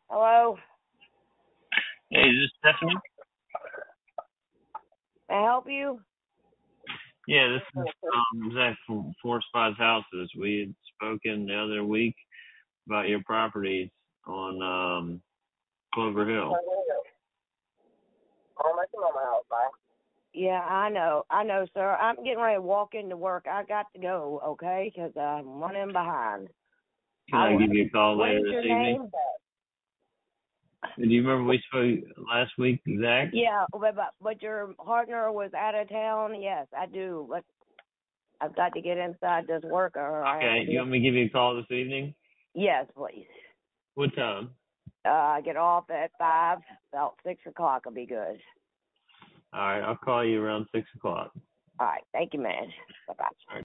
Hello? Hey, is this Stephanie? May I help you? Yeah, this is Zach from Four Spies Houses. We had spoken the other week about your properties on Clover Hill. Yeah, I know. I know, sir. I'm getting ready to walk into work. I got to go, okay? Because I'm running behind. Can I give you a call What later is this your evening? name? Do you remember we spoke last week, Zach? Yeah, but your partner was out of town? Yes, I do. But I've got to get inside this work. Or Okay, you want me to give you a call this evening? Yes, please. What time? I get off at 5. About 6 o'clock will be good. All right, I'll call you around 6 o'clock. All right. Thank you, man. Bye-bye. All right.